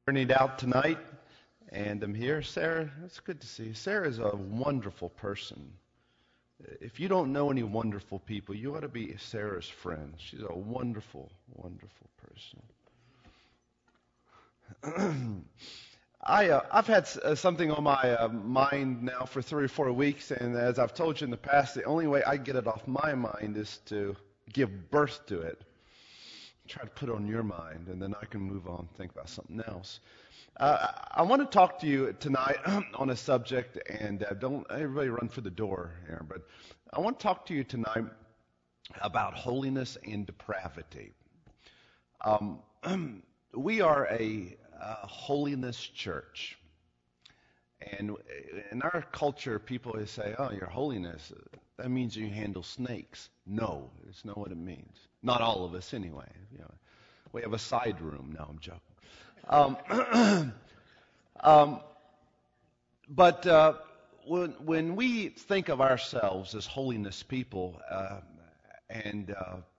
Journeyed out tonight, and I'm here. Sarah, it's good to see you. Sarah is a wonderful person. If you don't know any wonderful people, you ought to be Sarah's friend. She's a wonderful, wonderful person. I've had something on my mind now for 3 or 4 weeks, and as I've told you in the past, the only way I get it off my mind is to give birth to it. Try to put it on your mind, and then I can move on and think about something else. I want to talk to you tonight on a subject, and don't everybody run for the door here, but I want to talk to you tonight about holiness and depravity. We are a holiness church, and in our culture, people always say, "Oh, your holiness, that means you handle snakes." No, it's not what it means. Not all of us, anyway. You know, we have a side room. No, I'm joking. But when we think of ourselves as holiness people, and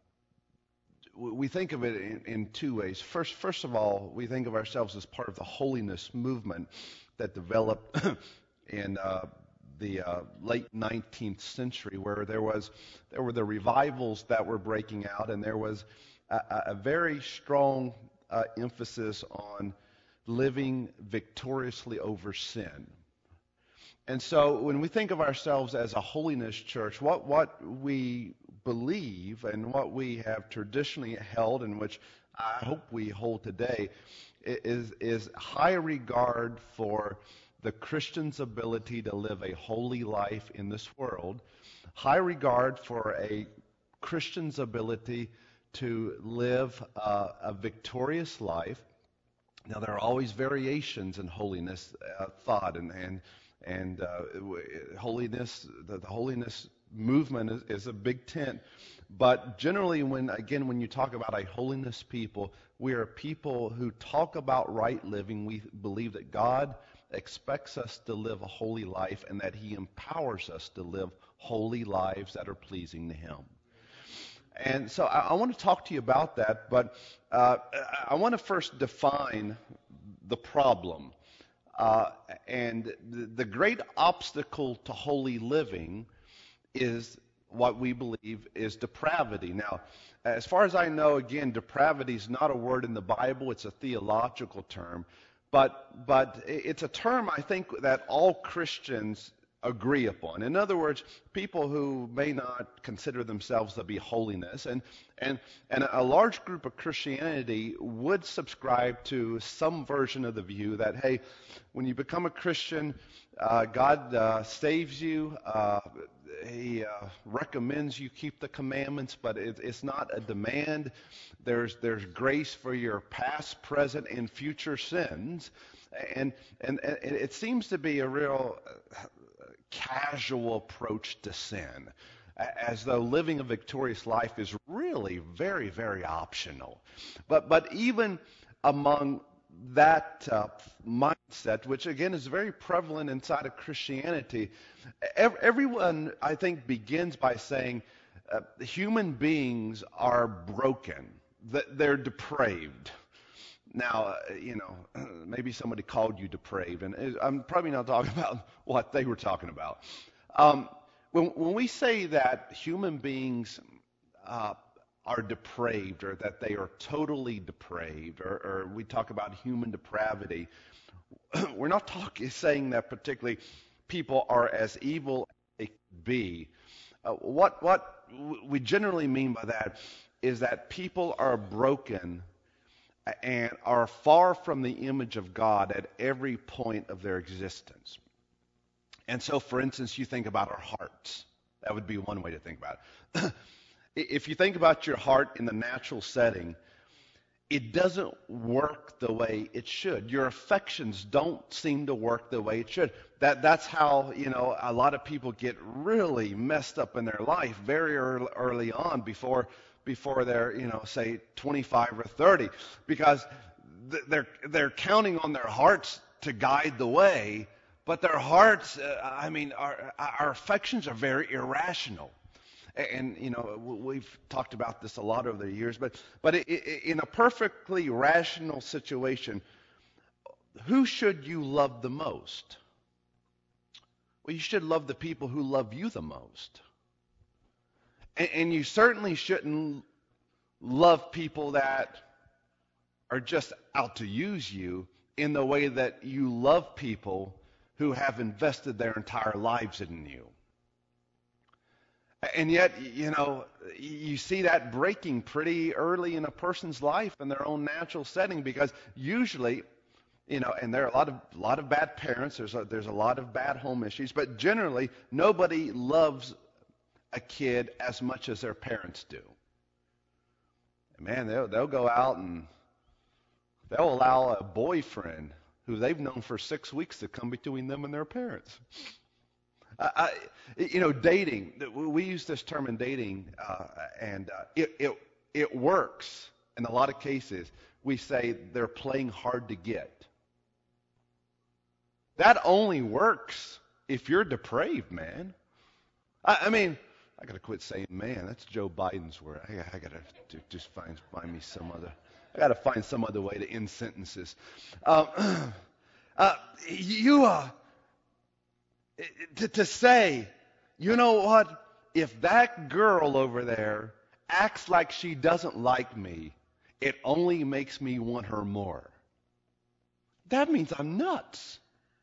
we think of it in two ways. First of all, we think of ourselves as part of the holiness movement that developed in the late 19th century, where there were the revivals that were breaking out, and there was a very strong emphasis on living victoriously over sin. And so when we think of ourselves as a holiness church, what we believe and what we have traditionally held, and which I hope we hold today, is high regard for the Christian's ability to live a holy life in this world, high regard for a Christian's ability to live a victorious life. Now, there are always variations in holiness thought, and holiness. The holiness movement is a big tent. But generally, when you talk about a holiness people, we are people who talk about right living. We believe that God expects us to live a holy life, and that He empowers us to live holy lives that are pleasing to Him. And so I want to talk to you about that, but I want to first define the problem. And the great obstacle to holy living is what we believe is depravity. Now, as far as I know, again, depravity is not a word in the Bible. It's a theological term. But it's a term, I think, that all Christians agree upon. In other words, people who may not consider themselves to be holiness, and a large group of Christianity would subscribe to some version of the view that, hey, when you become a Christian, God saves you. He recommends you keep the commandments, but it's not a demand. There's grace for your past, present, and future sins, and it seems to be a real casual approach to sin, as though living a victorious life is really very, very optional. But even among that mindset, which again is very prevalent inside of Christianity, everyone, I think, begins by saying human beings are broken, that they're depraved. Now, maybe somebody called you depraved, and I'm probably not talking about what they were talking about. When we say that human beings are depraved, or that they are totally depraved, or we talk about human depravity, we're not saying that particularly people are as evil as they could be. What we generally mean by that is that people are broken and are far from the image of God at every point of their existence. And so, for instance, you think about our hearts. That would be one way to think about it. If you think about your heart in the natural setting, it doesn't work the way it should. Your affections don't seem to work the way it should. That's how, a lot of people get really messed up in their life very early on before they're, say 25 or 30, because they're counting on their hearts to guide the way, but their hearts, our affections are very irrational. And, we've talked about this a lot over the years, but in a perfectly rational situation, who should you love the most? Well, you should love the people who love you the most. And you certainly shouldn't love people that are just out to use you in the way that you love people who have invested their entire lives in you. And yet, you see that breaking pretty early in a person's life in their own natural setting, because usually, and there are a lot of bad parents, there's a lot of bad home issues, but generally nobody loves a kid as much as their parents do. Man, they'll go out and they'll allow a boyfriend who they've known for 6 weeks to come between them and their parents. Dating. We use this term in dating, and it works in a lot of cases. We say they're playing hard to get. That only works if you're depraved, man. I mean, I got to quit saying man. That's Joe Biden's word. I got to just find me some other. I got to find some other way to end sentences. To say, you know what? If that girl over there acts like she doesn't like me, it only makes me want her more. That means I'm nuts.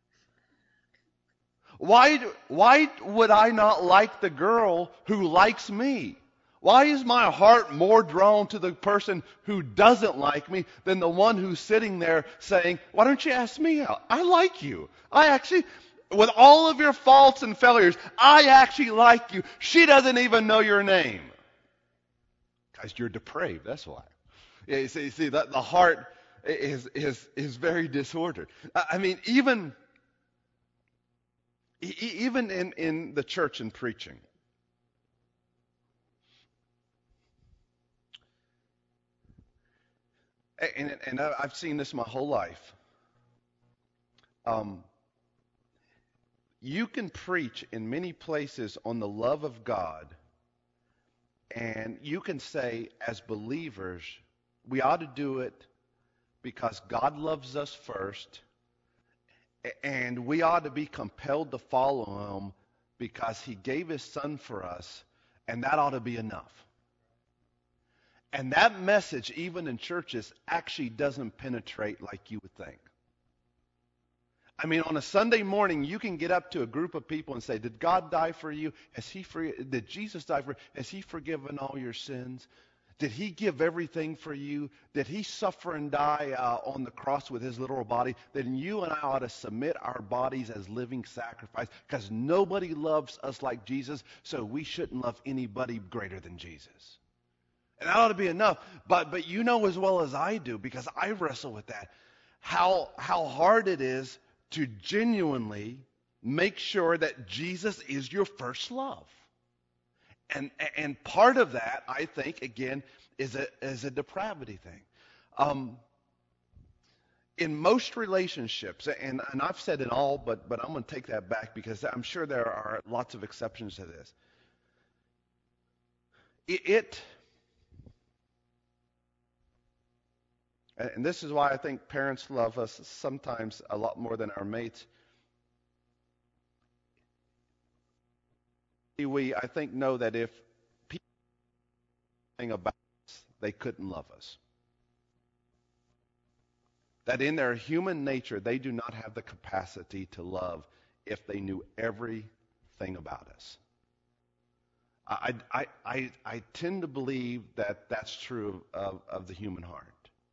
Why would I not like the girl who likes me? Why is my heart more drawn to the person who doesn't like me than the one who's sitting there saying, why don't you ask me out? I like you. With all of your faults and failures, I actually like you. She doesn't even know your name. Guys, you're depraved, that's why. Yeah, you see that the heart is very disordered. I mean, even in the church and preaching. And I've seen this my whole life. You can preach in many places on the love of God, and you can say, as believers, we ought to do it because God loves us first, and we ought to be compelled to follow Him because He gave His Son for us, and that ought to be enough. And that message, even in churches, actually doesn't penetrate like you would think. I mean, on a Sunday morning, you can get up to a group of people and say, did God die for you? Did Jesus die for you? Has He forgiven all your sins? Did He give everything for you? Did He suffer and die on the cross with His literal body? Then you and I ought to submit our bodies as living sacrifice, because nobody loves us like Jesus, so we shouldn't love anybody greater than Jesus. And that ought to be enough. But you know as well as I do, because I wrestle with that, how hard it is to genuinely make sure that Jesus is your first love. And part of that, I think, again, is a depravity thing. In most relationships, and I've said it all, but I'm going to take that back because I'm sure there are lots of exceptions to this. And this is why I think parents love us sometimes a lot more than our mates. We, I think, know that if people knew about us, they couldn't love us. That in their human nature, they do not have the capacity to love if they knew everything about us. I tend to believe that that's true of the human heart.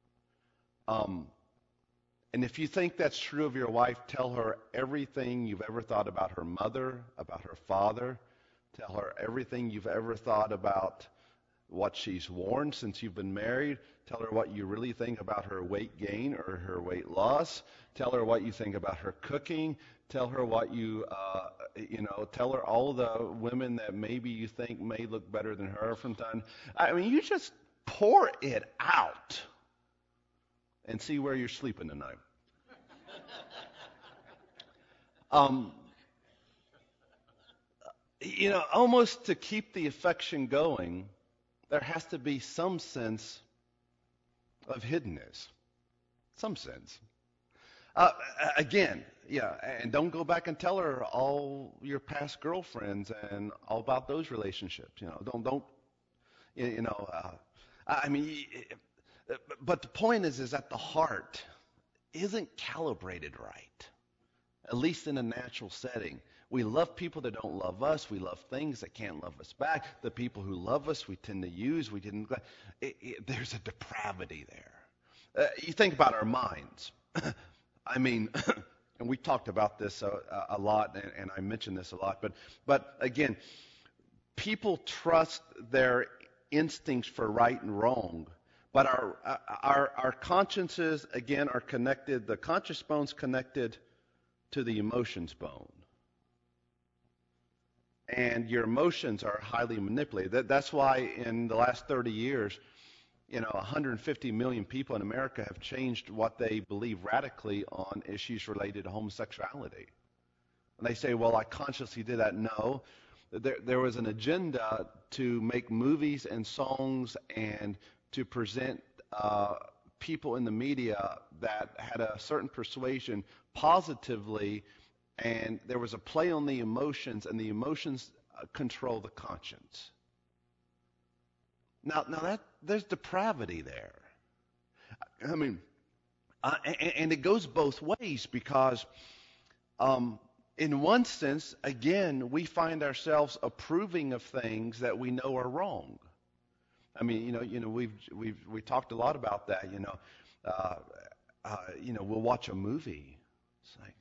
And if you think that's true of your wife, tell her everything you've ever thought about her mother, about her father. Tell her everything you've ever thought about what she's worn since you've been married. Tell her what you really think about her weight gain or her weight loss. Tell her what you think about her cooking. Tell her what tell her all the women that maybe you think may look better than her from time. I mean, you just pour it out. And see where you're sleeping tonight. Almost to keep the affection going, there has to be some sense of hiddenness. Some sense. Uh, Again, yeah, and don't go back and tell her all your past girlfriends and all about those relationships. Don't, you know. I mean, but the point is that the heart isn't calibrated right, at least in a natural setting. We love people that don't love us. We love things that can't love us back. The people who love us, we tend to use. We didn't. There's a depravity there. You think about our minds. I mean, and we talked about this a lot, and I mentioned this a lot. But again, people trust their instincts for right and wrong. But our consciences, again, are connected. The conscious bone's connected to the emotions bone. And your emotions are highly manipulated. That's why in the last 30 years, 150 million people in America have changed what they believe radically on issues related to homosexuality. And they say, well, I consciously did that. No. There was an agenda to make movies and songs and to present people in the media that had a certain persuasion positively, and there was a play on the emotions, and the emotions control the conscience. Now there's depravity there. I mean, and it goes both ways because, in one sense, again, we find ourselves approving of things that we know are wrong. I mean, we talked a lot about that. We'll watch a movie. It's like,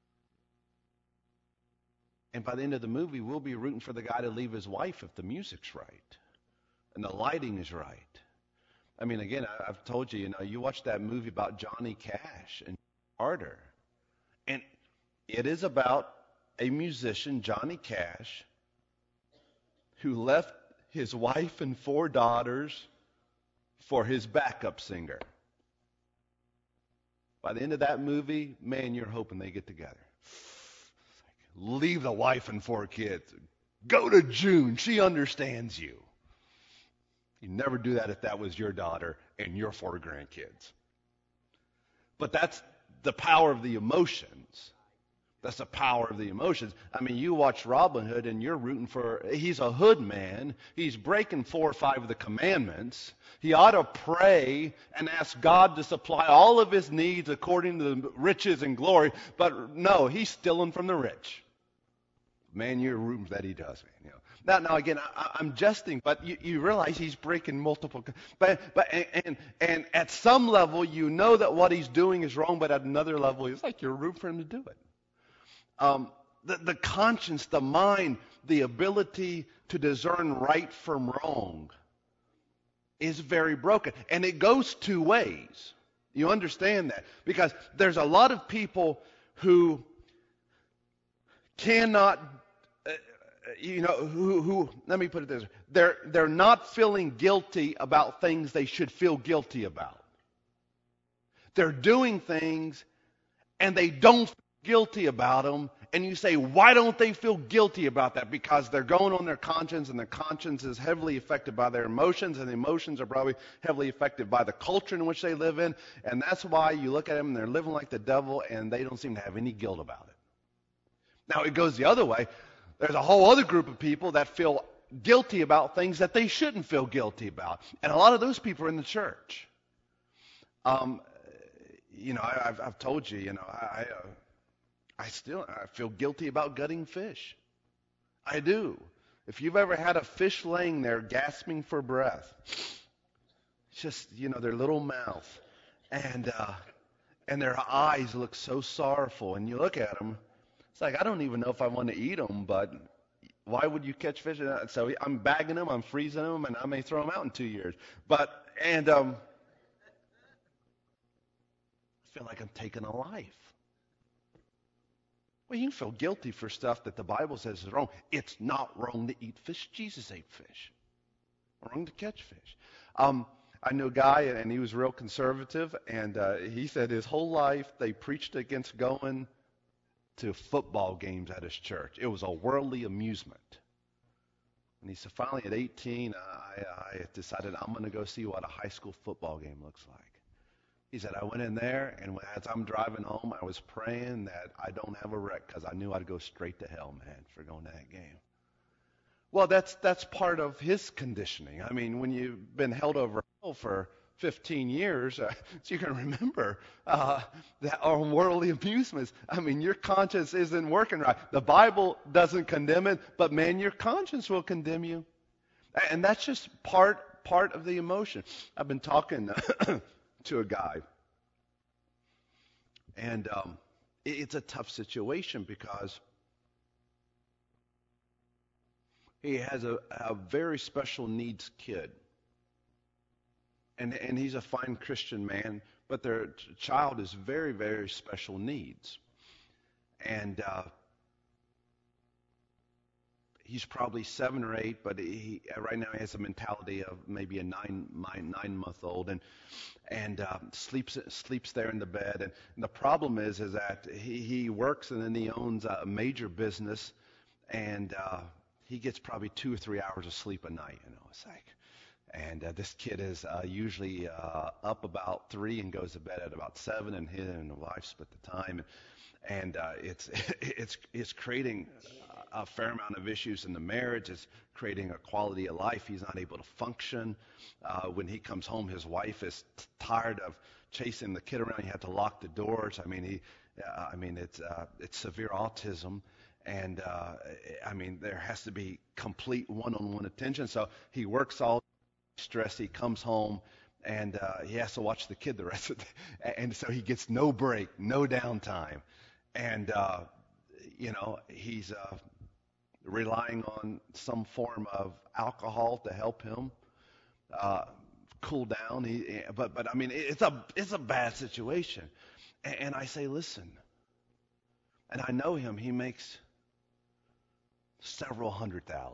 and by the end of the movie, we'll be rooting for the guy to leave his wife if the music's right and the lighting is right. I mean, again, I've told you, you watch that movie about Johnny Cash and Carter, and it is about a musician, Johnny Cash, who left his wife and 4 daughters for his backup singer. By the end of that movie, man, you're hoping they get together. Leave the wife and 4 kids. Go to June. She understands you. You'd never do that if that was your daughter and your 4 grandkids. But that's the power of the emotions. That's the power of the emotions. I mean, you watch Robin Hood and you're rooting for, he's a hood man. He's breaking 4 or 5 of the commandments. He ought to pray and ask God to supply all of his needs according to the riches and glory. But no, he's stealing from the rich. Man, you're rooting that he does, man. Now again, I'm jesting, but you realize he's breaking multiple. But at some level, you know that what he's doing is wrong, but at another level, it's like you're rooting for him to do it. The conscience, the mind, the ability to discern right from wrong is very broken. And it goes 2 ways. You understand that? Because there's a lot of people who cannot, who let me put it this way. They're not feeling guilty about things they should feel guilty about. They're doing things and they don't feel guilty about them, and you say, why don't they feel guilty about that? Because they're going on their conscience, and their conscience is heavily affected by their emotions, and the emotions are probably heavily affected by the culture in which they live in, and that's why you look at them and they're living like the devil, and they don't seem to have any guilt about it. Now, it goes the other way. There's a whole other group of people that feel guilty about things that they shouldn't feel guilty about, and a lot of those people are in the church. I've told you, I feel guilty about gutting fish. I do. If you've ever had a fish laying there gasping for breath, it's just, their little mouth, and their eyes look so sorrowful, and you look at them, it's like, I don't even know if I want to eat them, but why would you catch fish? So I'm bagging them, I'm freezing them, and I may throw them out in 2 years. I feel like I'm taking a life. Well, you can feel guilty for stuff that the Bible says is wrong. It's not wrong to eat fish. Jesus ate fish. Wrong to catch fish. I knew a guy, and he was real conservative, and he said his whole life they preached against going to football games at his church. It was a worldly amusement. And he said, finally at 18, I decided I'm going to go see what a high school football game looks like. He said, I went in there, and as I'm driving home, I was praying that I don't have a wreck because I knew I'd go straight to hell, man, for going to that game. Well, that's part of his conditioning. I mean, when you've been held over hell for 15 years, so you can remember that on worldly amusements. I mean, your conscience isn't working right. The Bible doesn't condemn it, but man, your conscience will condemn you, and that's just part of the emotion. I've been talking to a guy, and it's a tough situation because he has a very special needs kid. And he's a fine Christian man, but their child is very, very special needs. And he's probably 7 or 8, but right now he has a mentality of maybe a 9-month-old, and sleeps there in the bed. And the problem is that he works, and then he owns a major business, and he gets probably 2 or 3 hours of sleep a night. It's like. And this kid is usually up about 3 and goes to bed at about 7, and he and the wife split the time, and it's creating a fair amount of issues in the marriage. It's creating a quality of life. He's not able to function. When he comes home, his wife is tired of chasing the kid around. You have to lock the doors. I mean, it's severe autism. And there has to be complete one-on-one attention. So he works all stress. He comes home, and he has to watch the kid the rest of the day. And so he gets no break, no downtime. And, he's relying on some form of alcohol to help him cool down. But I mean, it's a bad situation. And I say, listen, and I know him. He makes several $100,000.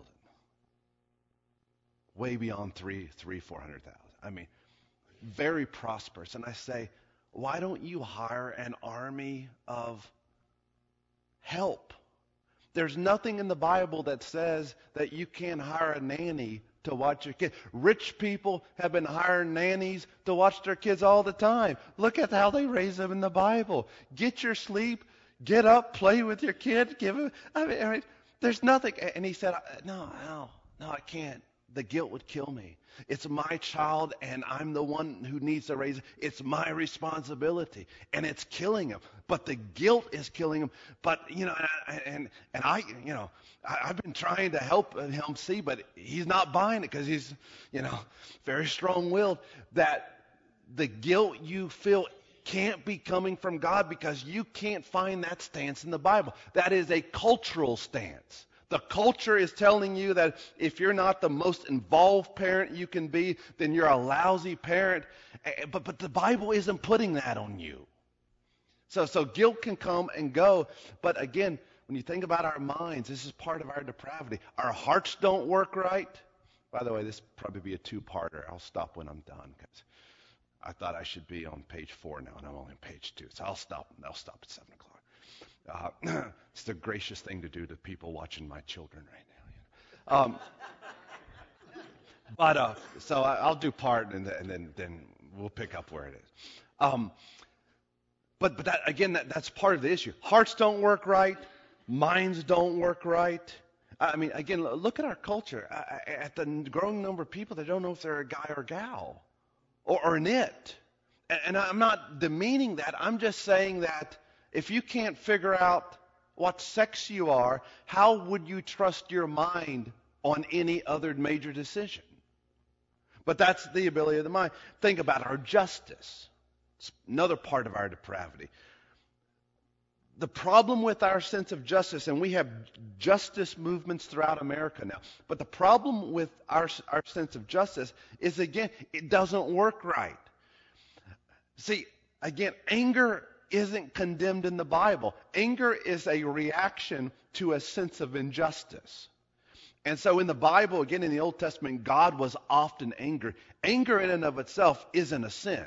Way beyond 400,000. I mean, very prosperous. And I say, why don't you hire an army of help? There's nothing in the Bible that says that you can't hire a nanny to watch your kid. Rich people have been hiring nannies to watch their kids all the time. Look at how they raise them in the Bible. Get your sleep, get up, play with your kid, give him. I mean, there's nothing. And he said, no, I can't. The guilt would kill me. It's my child, and I'm the one who needs to raise it. It's my responsibility, and it's killing him. But the guilt is killing him. But I've been trying to help him see, but he's not buying it because he's very strong-willed. That the guilt you feel can't be coming from God because you can't find that stance in the Bible. That is a cultural stance. The culture is telling you that if you're not the most involved parent you can be, then you're a lousy parent. But the Bible isn't putting that on you. So guilt can come and go. But again, when you think about our minds, this is part of our depravity. Our hearts don't work right. By the way, this will probably be a 2-parter. I'll stop when I'm done because I thought I should be on page 4 now, and I'm only on page 2. So I'll stop at 7 o'clock. It's the gracious thing to do to people watching my children right now. So I'll do part, and then we'll pick up where it is. But that again, that's part of the issue. Hearts don't work right. Minds don't work right. I mean, again, look at our culture. At the growing number of people that don't know if they're a guy or a gal, or an it. And I'm not demeaning that. I'm just saying that if you can't figure out what sex you are, how would you trust your mind on any other major decision? But that's the ability of the mind. Think about our justice. It's another part of our depravity. The problem with our sense of justice, and we have justice movements throughout America now, but the problem with our sense of justice is, again, it doesn't work right. See, again, anger isn't condemned in the Bible. Anger is a reaction to a sense of injustice. And so in the Bible, again in the Old Testament, God was often angry. Anger in and of itself isn't a sin.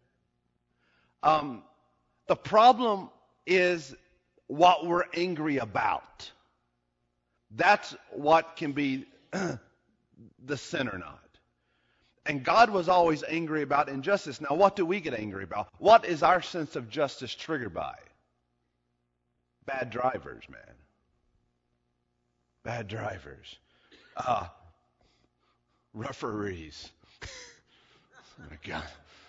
The problem is what we're angry about. That's what can be the sin or not. And God was always angry about injustice. Now, what do we get angry about? What is our sense of justice triggered by? Bad drivers, man. Bad drivers. Referees. Oh, my God.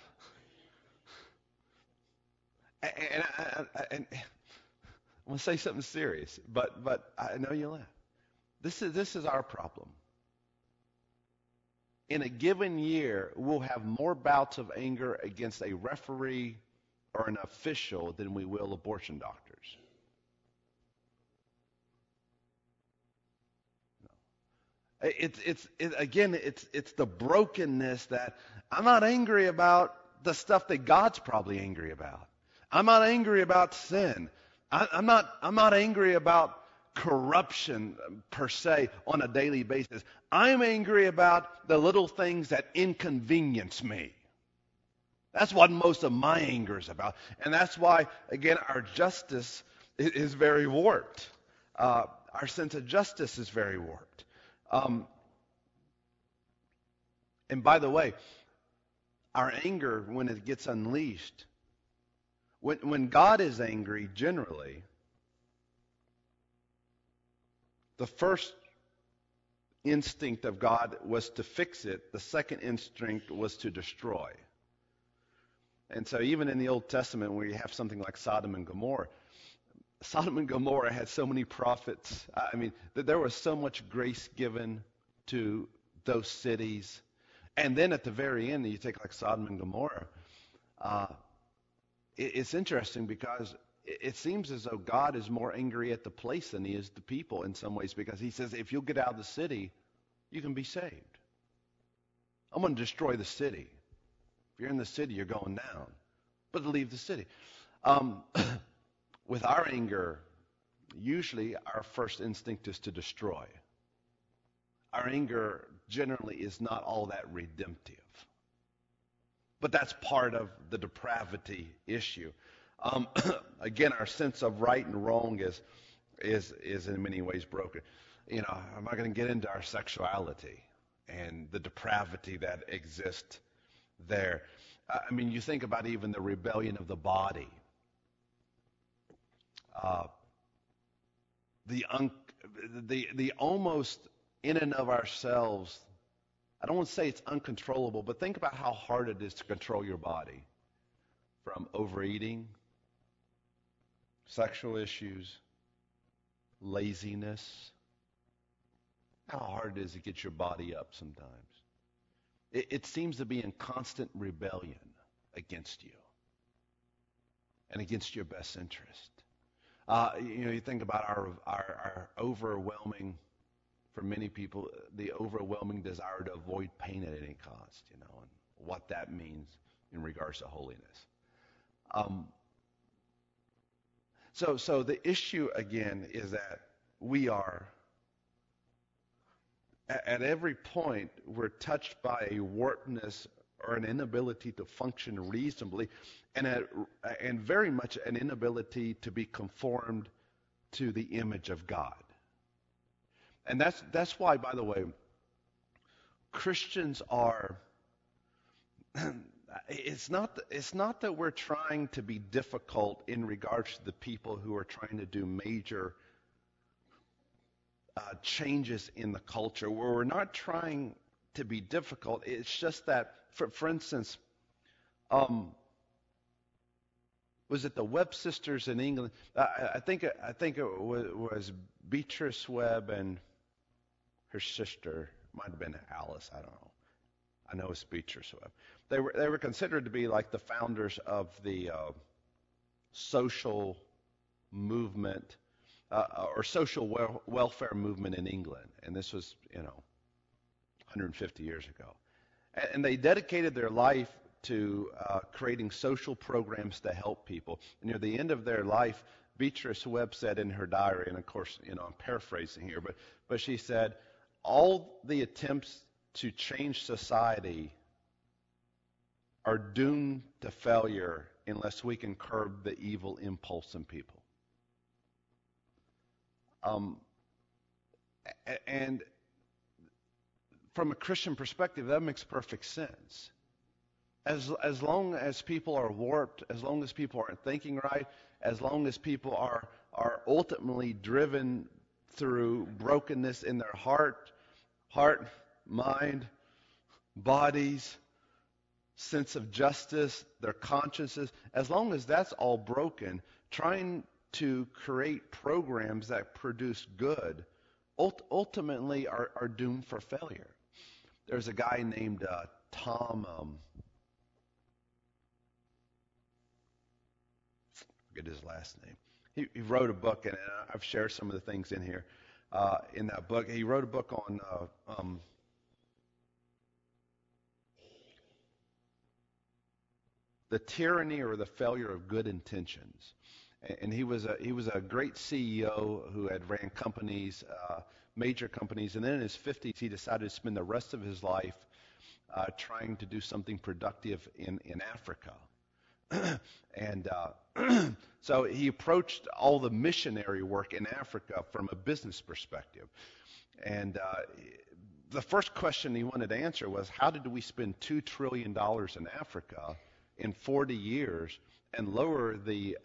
And I'm going to say something serious, but I know you'll laugh. This is our problem. In a given year, we'll have more bouts of anger against a referee or an official than we will abortion doctors. It's the brokenness that I'm not angry about the stuff that God's probably angry about. I'm not angry about sin. I'm not angry about corruption per se on a daily basis. I'm angry about the little things that inconvenience me. That's what most of my anger is about. And that's why, again, our justice is very warped. Our sense of justice is very warped. And by the way, our anger, when it gets unleashed, when God is angry, generally, the first instinct of God was to fix it. The second instinct was to destroy. And so even in the Old Testament, where you have something like Sodom and Gomorrah had so many prophets. I mean, there was so much grace given to those cities. And then at the very end, you take like Sodom and Gomorrah. It's interesting because it seems as though God is more angry at the place than he is the people in some ways, because he says, if you'll get out of the city, you can be saved. I'm going to destroy the city. If you're in the city, you're going down. But leave the city. With our anger, usually our first instinct is to destroy. Our anger generally is not all that redemptive. But that's part of the depravity issue. Again, our sense of right and wrong is in many ways broken. You know, I'm not going to get into our sexuality and the depravity that exists there. I mean, you think about even the rebellion of the body. The almost in and of ourselves, I don't want to say it's uncontrollable, but think about how hard it is to control your body. From overeating, sexual issues, laziness. How hard it is to get your body up sometimes. It seems to be in constant rebellion against you and against your best interest. You think about our overwhelming, for many people, the overwhelming desire to avoid pain at any cost, and what that means in regards to holiness. So the issue again is that we are, at every point, we're touched by a warpedness or an inability to function reasonably, and very much an inability to be conformed to the image of God. And that's why, by the way, Christians are. It's not that we're trying to be difficult in regards to the people who are trying to do major changes in the culture. Where we're not trying to be difficult. It's just that, for instance, was it the Webb sisters in England? I think it was Beatrice Webb and her sister. Might have been Alice. I don't know. I know it's Beatrice Webb. They were considered to be like the founders of the social movement or social welfare movement in England, and this was 150 years ago. And they dedicated their life to creating social programs to help people. And near the end of their life, Beatrice Webb said in her diary, and of course, I'm paraphrasing here, but she said, all the attempts to change society are doomed to failure unless we can curb the evil impulse in people. And from a Christian perspective, that makes perfect sense. As long as people are warped, as long as people aren't thinking right, as long as people are ultimately driven through brokenness in their heart, mind, bodies, sense of justice, their consciences, as long as that's all broken, trying to create programs that produce good ultimately are doomed for failure. There's a guy named Tom, forget his last name. He wrote a book, and I've shared some of the things in here. In that book, he wrote a book on the tyranny or the failure of good intentions. And he was a great CEO who had ran companies, major companies, and then in his 50s he decided to spend the rest of his life trying to do something productive in Africa. And so he approached all the missionary work in Africa from a business perspective. And the first question he wanted to answer was, how did we spend $2 trillion in Africa in 40 years and lower the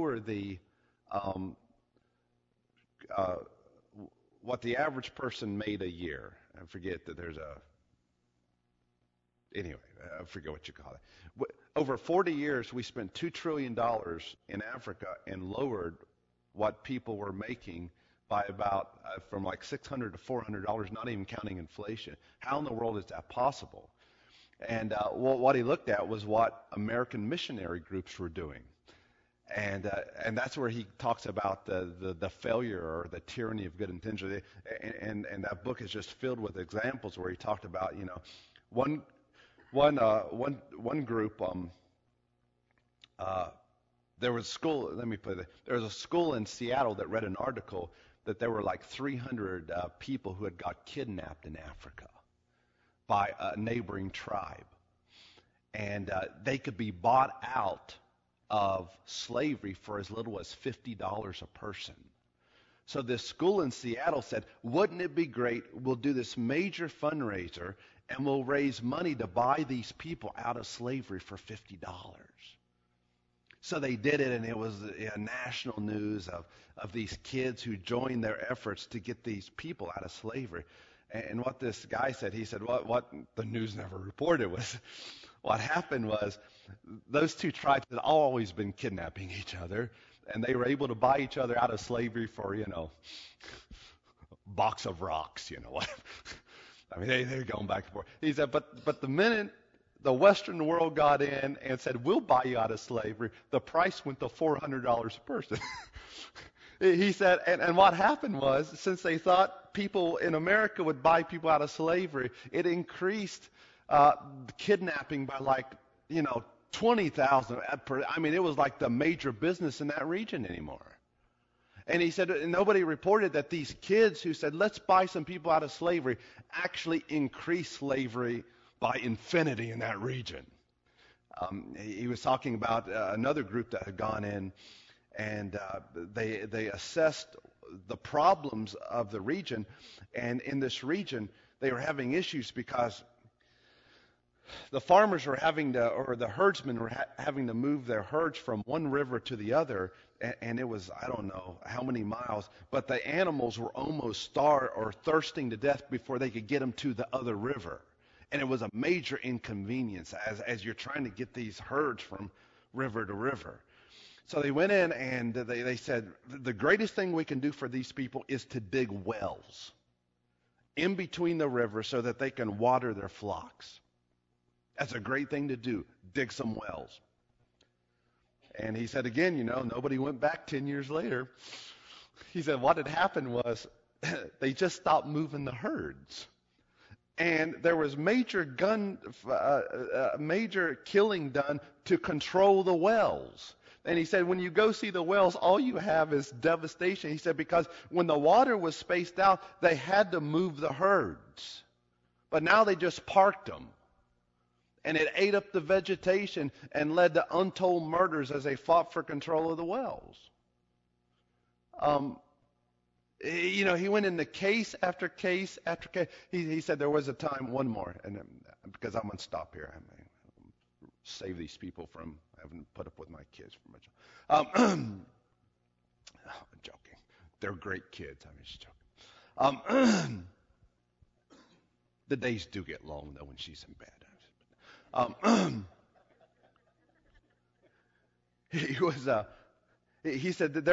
what the average person made a year? I forget that there's a anyway, I forget what you call it. Over 40 years, we spent $2 trillion in Africa and lowered what people were making by about from like $600 to $400, not even counting inflation. How in the world is that possible? And what he looked at was what American missionary groups were doing. And that's where he talks about the failure or the tyranny of good intentions. And that book is just filled with examples where he talked about, one group. There was a school. Let me put it. There was a school in Seattle that read an article that there were like 300 people who had got kidnapped in Africa by a neighboring tribe, and they could be bought out of slavery for as little as $50 a person. So this school in Seattle said, wouldn't it be great? We'll do this major fundraiser and we'll raise money to buy these people out of slavery for $50. So they did it, and it was national news of these kids who joined their efforts to get these people out of slavery. And what this guy said, he said, what the news never reported was, what happened was those two tribes had always been kidnapping each other, and they were able to buy each other out of slavery for, a box of rocks, I mean, they're going back and forth. He said, but the minute the Western world got in and said, we'll buy you out of slavery, the price went to $400 a person. He said, and what happened was, since they thought people in America would buy people out of slavery, it increased kidnapping by 20,000. I mean, it was like the major business in that region anymore. And he said, nobody reported that these kids who said, let's buy some people out of slavery, actually increased slavery by infinity in that region. He was talking about another group that had gone in, and they assessed the problems of the region. And in this region, they were having issues because the farmers were having to, or the herdsmen were having to move their herds from one river to the other, and it was, I don't know how many miles, but the animals were almost starved or thirsting to death before they could get them to the other river. And it was a major inconvenience as you're trying to get these herds from river to river. So they went in and they said, the greatest thing we can do for these people is to dig wells in between the rivers so that they can water their flocks. That's a great thing to do, dig some wells. And he said again, nobody went back 10 years later. He said what had happened was they just stopped moving the herds. And there was major killing done to control the wells. And he said, when you go see the wells, all you have is devastation. He said, because when the water was spaced out, they had to move the herds. But now they just parked them. And it ate up the vegetation and led to untold murders as they fought for control of the wells. He went into case after case after case. He said there was a time, one more, and because I'm going to stop here. I mean, save these people from having to put up with my kids for much. I'm joking. They're great kids. I'm just joking. The days do get long, though, when she's in bed. He said that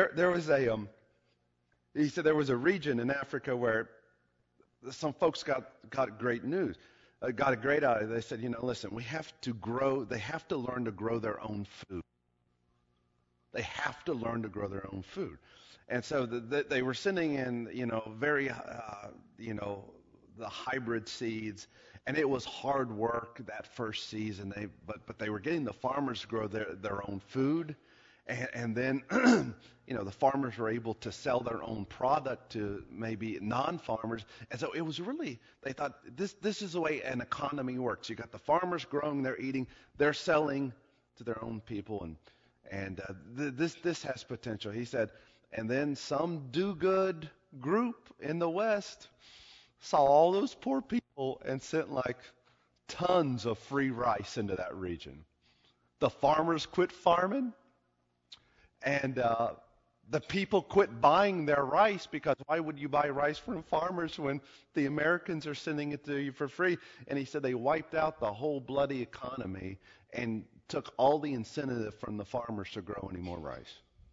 there was a region in Africa where some folks got great news, got a great idea. They said, listen, they have to learn to grow their own food. They have to learn to grow their own food. And so they were sending in, very, the hybrid seeds, and it was hard work that first season. But they were getting the farmers to grow their own food, and then the farmers were able to sell their own product to maybe non-farmers. And so it was really, they thought this is the way an economy works. You got the farmers growing, they're eating, they're selling to their own people, and this has potential. He said, and then some do-good group in the West saw all those poor people and sent like tons of free rice into that region. The farmers quit farming, and the people quit buying their rice, because why would you buy rice from farmers when the Americans are sending it to you for free? And he said they wiped out the whole bloody economy and took all the incentive from the farmers to grow any more rice.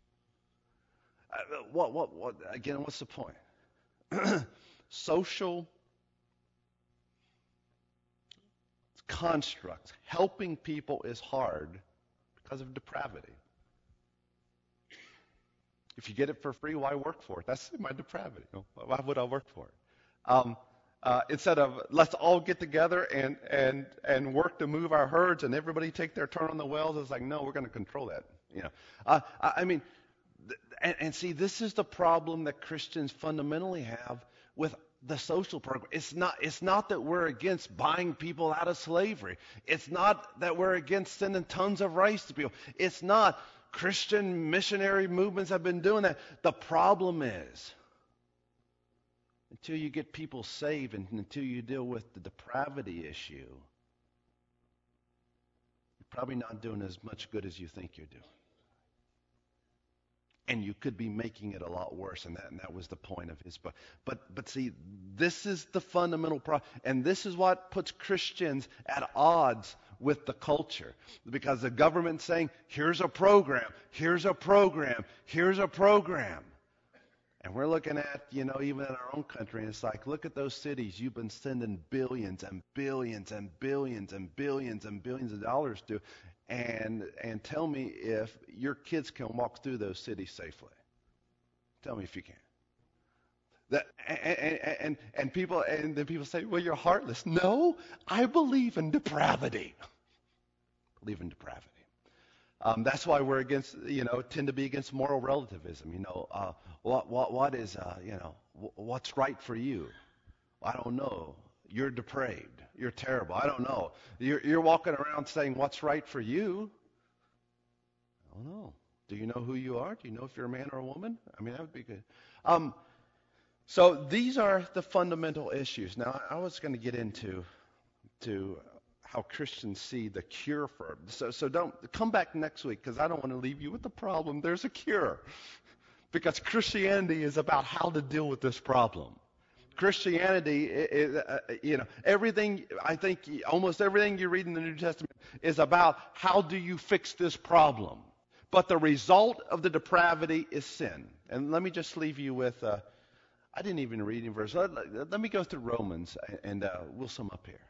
Again, what's the point? Social constructs. Helping people is hard because of depravity. If you get it for free, why work for it? That's my depravity. Why would I work for it? Instead of let's all get together and work to move our herds and everybody take their turn on the wells, it's like, no, we're going to control that. And see, this is the problem that Christians fundamentally have with the social program. It's not that we're against buying people out of slavery. It's not that we're against sending tons of rice to people. It's not. Christian missionary movements have been doing that. The problem is, until you get people saved and until you deal with the depravity issue, you're probably not doing as much good as you think you're doing. And you could be making it a lot worse, and that was the point of his book. But see, this is the fundamental problem, and this is what puts Christians at odds with the culture, because the government's saying, here's a program, here's a program, here's a program. And we're looking at, even in our own country, and it's like, look at those cities you've been sending billions and billions and billions and billions and billions of dollars to, and tell me if your kids can walk through those cities safely. Tell me if you can. And then people say, well, you're heartless. No, I believe in depravity. Believe in depravity. That's why we're against, tend to be against moral relativism. What is, what's right for you? I don't know. You're depraved. You're terrible. I don't know. You're walking around saying what's right for you. I don't know. Do you know who you are? Do you know if you're a man or a woman? I mean, that would be good. So these are the fundamental issues. Now, I was going to get into how Christians see the cure for it. So don't come back next week, because I don't want to leave you with the problem. There's a cure. Because Christianity is about how to deal with this problem. Christianity is, everything, I think almost everything you read in the New Testament is about how do you fix this problem. But the result of the depravity is sin. And let me just leave you with, I didn't even read any verse. Let me go through Romans, and we'll sum up here.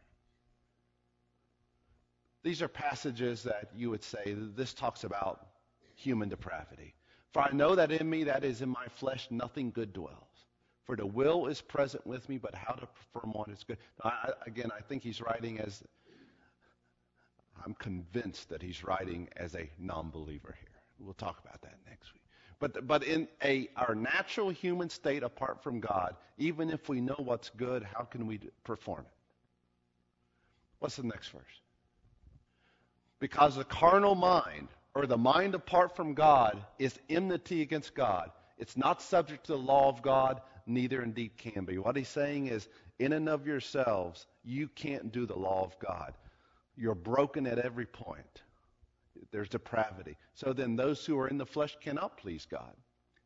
These are passages that you would say, this talks about human depravity. For I know that in me, that is in my flesh, nothing good dwells. For the will is present with me, but how to perform what is good. Now, I think he's writing as, I'm convinced that he's writing as a non-believer here. We'll talk about that next week. But in our natural human state apart from God, even if we know what's good, how can we perform it? What's the next verse? Because the carnal mind, or the mind apart from God, is enmity against God. It's not subject to the law of God, neither indeed can be. What he's saying is, in and of yourselves, you can't do the law of God. You're broken at every point. There's depravity. So then those who are in the flesh cannot please God.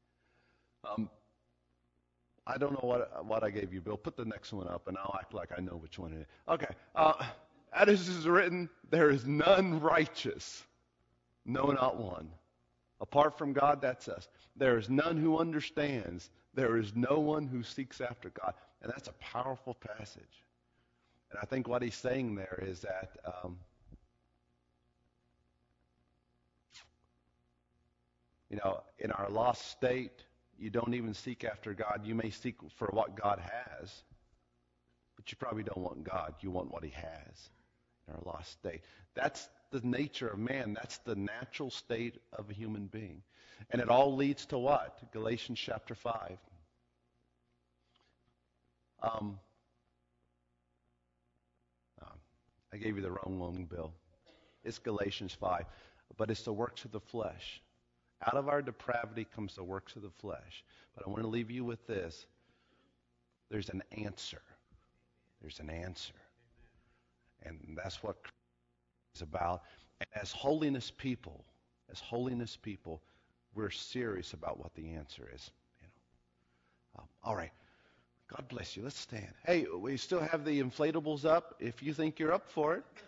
I don't know what I gave you, Bill. Put the next one up, and I'll act like I know which one it is. Okay. As is written, there is none righteous. No, not one. Apart from God, that's us. There is none who understands. There is no one who seeks after God. And that's a powerful passage. And I think what he's saying there is that in our lost state, you don't even seek after God. You may seek for what God has, but you probably don't want God. You want what he has in our lost state. That's the nature of man. That's the natural state of a human being. And it all leads to what? Galatians chapter 5. I gave you the wrong one, Bill. It's Galatians 5. But it's the works of the flesh. Out of our depravity comes the works of the flesh. But I want to leave you with this. There's an answer. There's an answer. And that's what is about. And as holiness people, we're serious about what the answer is. All right. God bless you. Let's stand. Hey, we still have the inflatables up if you think you're up for it.